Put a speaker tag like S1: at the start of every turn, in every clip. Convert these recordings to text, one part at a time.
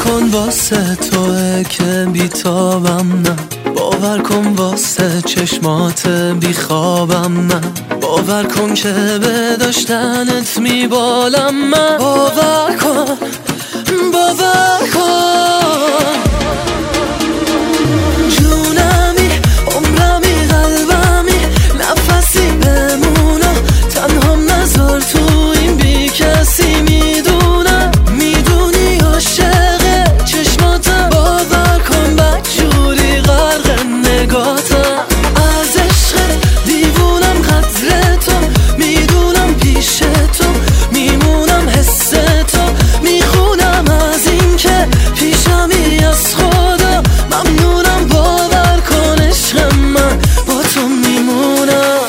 S1: کن واسه توه که بیتابم نه، باور کن واسه چشمات بیخوابم من، باور کن که به داشتنت میبالم من، باور کن باور کن. جونمی عمرمی قلبمی نفسی بمونم، تنهام نذار تو این بی کسی. میدونم میدونی عاشق چشماتم، باور کن بدجوری غرق نگاتم. از عشقت دیوونم قدر تو، میدونم پیش تو میمونم حس تو، میخونم از این که پیشمی از خدا. ممنونم باور کن عشق من با تو میمونم.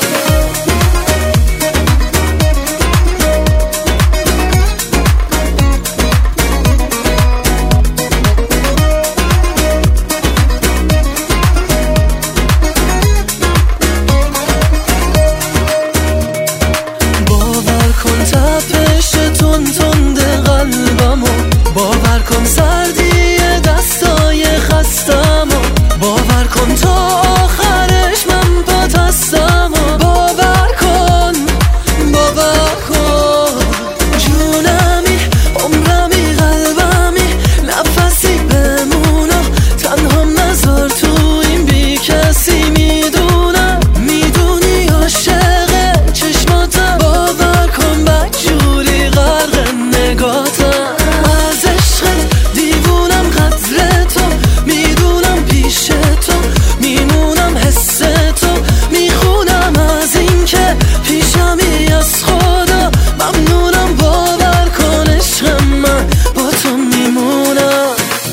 S1: باور کن تپش تند قلبمو، باور کن سردی دستای خستمو، باور کن تا آخرش من پات هستمو، باور کن باور کن. جونمی عمرمی قلبمی نفسی بمونم، تنهام نذار تو این بی کسی. میدونم میدونی عاشق چشماتم، باور کن بدجوری غرق نگاتم. از عشقت دیوونم قدر تو، میدونم پیش تو میمونم حس تو، میخونم از این که پیشمی از خدا. ممنونم باور کن عشق من با تو میمونم.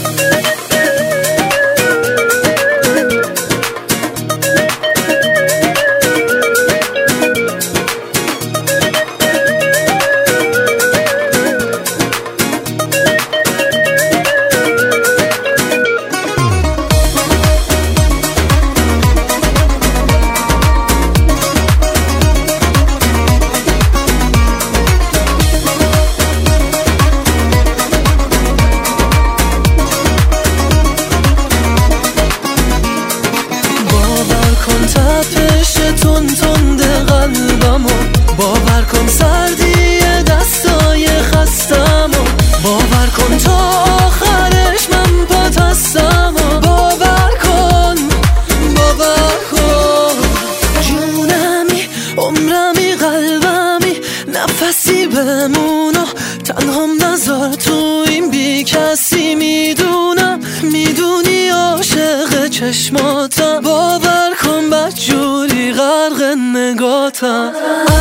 S1: کن تپش تند قلبمو، باور کن سردی دستای خستمو، باور کن تا آخرش من پات هستمو، باور کن باور کن. جونمی عمرمی قلبمی نفسی بمونم، تنهام نذار تو این بی کسی. میدونم میدونی عاشق چشماتم، باور کن بدجوری غرق نگاتم.